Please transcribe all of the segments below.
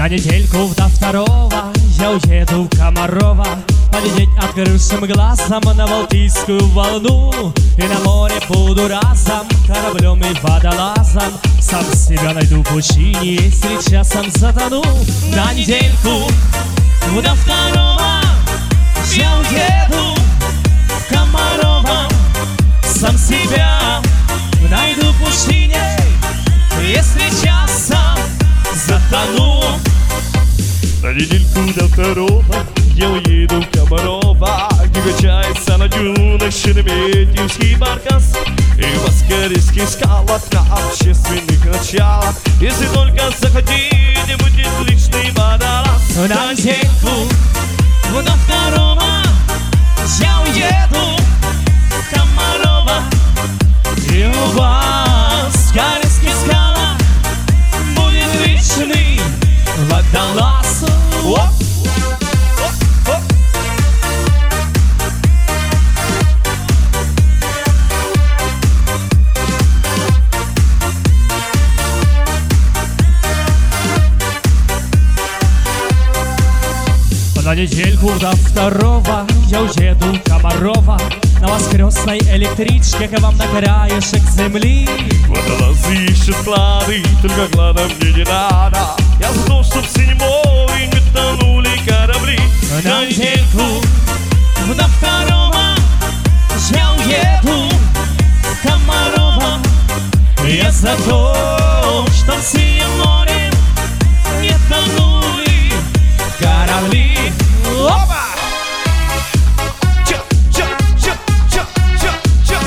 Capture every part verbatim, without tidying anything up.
На недельку до второго я уеду в Комарова, полететь открывшим глазом на Балтийскую волну. И на море буду разом кораблем и водолазом. Сам себя найду в пучине, если часом затону. На недельку до второго я уеду в Комарова. Сам себя найду в пучине, если часом затону. На недельку до второго я уеду в Комарова, где качается на дюнах Шереметьевский баркас и воскорейских скалах на общественных началах. Если только захотите, будет личный водолаз. На недельку до второго я уеду в Комарова, и у вас в Корейских скалах будет личный водолаз. Оп! Оп! Оп! На недельку до второго я уеду в Комарова на воскресной электричке к вам на краешек земли. Водолазы ищут клады, только кладом мне не надо. Я за то, чтоб седьмой не тонули корабли. На недельку до второго я уеду в Комарова. Я за то, чтоб в синем море не тонули корабли. Опа! Ча, ча, ча, ча, ча, ча.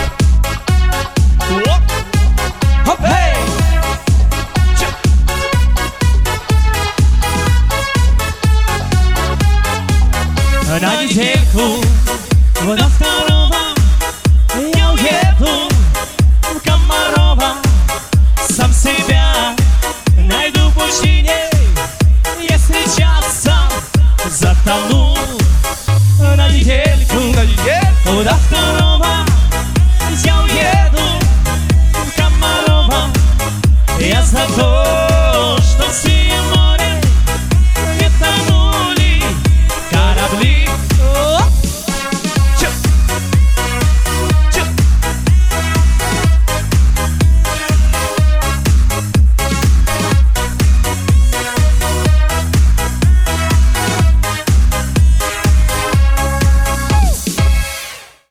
Оп! Хоп, эй! Ча. На недельку до второго я уеду в Комарова. Сам себя найду в пучине, если часом затону. На недельку На недельку до второго